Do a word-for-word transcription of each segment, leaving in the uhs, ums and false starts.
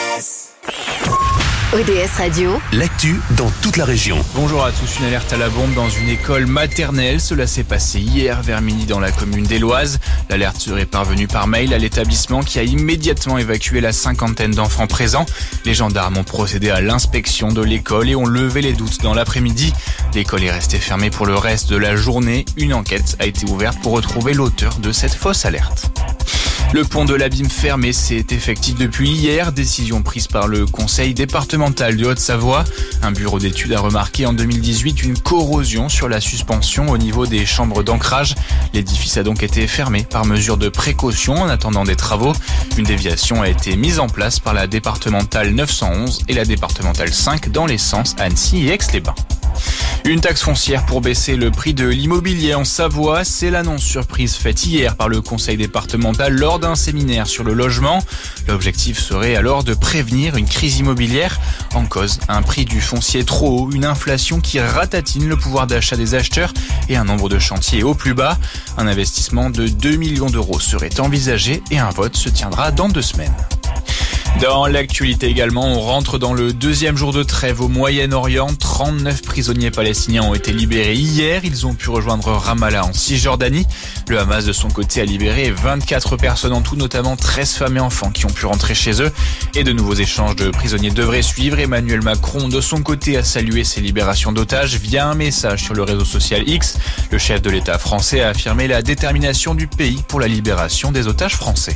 O D S Radio, l'actu dans toute la région. Bonjour à tous, une alerte à la bombe dans une école maternelle. Cela s'est passé hier vers midi dans la commune d'Éloise. L'alerte serait parvenue par mail à l'établissement qui a immédiatement évacué la cinquantaine d'enfants présents. Les gendarmes ont procédé à l'inspection de l'école et ont levé les doutes dans l'après-midi. L'école est restée fermée pour le reste de la journée. Une enquête a été ouverte pour retrouver l'auteur de cette fausse alerte. Le pont de l'Abîme fermé, c'est effectif depuis hier. Décision prise par le conseil départemental de Haute-Savoie. Un bureau d'études a remarqué en deux mille dix-huit une corrosion sur la suspension au niveau des chambres d'ancrage. L'édifice a donc été fermé par mesure de précaution en attendant des travaux. Une déviation a été mise en place par la départementale neuf cent onze et la départementale cinq dans les sens Annecy et Aix-les-Bains. Une taxe foncière pour baisser le prix de l'immobilier en Savoie, c'est l'annonce surprise faite hier par le conseil départemental lors d'un séminaire sur le logement. L'objectif serait alors de prévenir une crise immobilière. En cause, un prix du foncier trop haut, une inflation qui ratatine le pouvoir d'achat des acheteurs et un nombre de chantiers au plus bas. Un investissement de deux millions d'euros serait envisagé et un vote se tiendra dans deux semaines. Dans l'actualité également, on rentre dans le deuxième jour de trêve au Moyen-Orient. trente-neuf prisonniers palestiniens ont été libérés hier. Ils ont pu rejoindre Ramallah en Cisjordanie. Le Hamas de son côté a libéré vingt-quatre personnes en tout, notamment treize femmes et enfants qui ont pu rentrer chez eux. Et de nouveaux échanges de prisonniers devraient suivre. Emmanuel Macron, de son côté, a salué ces libérations d'otages via un message sur le réseau social X. Le chef de l'État français a affirmé la détermination du pays pour la libération des otages français.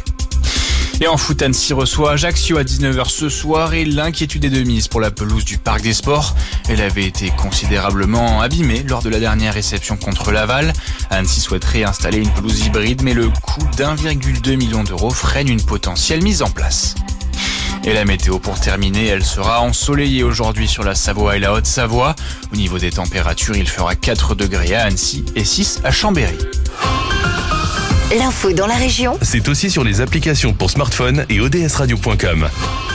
Et en foot, Annecy reçoit Ajaccio à dix-neuf heures ce soir et l'inquiétude est de mise pour la pelouse du Parc des Sports. Elle avait été considérablement abîmée lors de la dernière réception contre Laval. Annecy souhaiterait installer une pelouse hybride, mais le coût d'un virgule deux million d'euros freine une potentielle mise en place. Et la météo pour terminer, elle sera ensoleillée aujourd'hui sur la Savoie et la Haute-Savoie. Au niveau des températures, il fera quatre degrés à Annecy et six à Chambéry. l'info dans la région, C'est aussi sur les applications pour smartphone et O D S radio point com.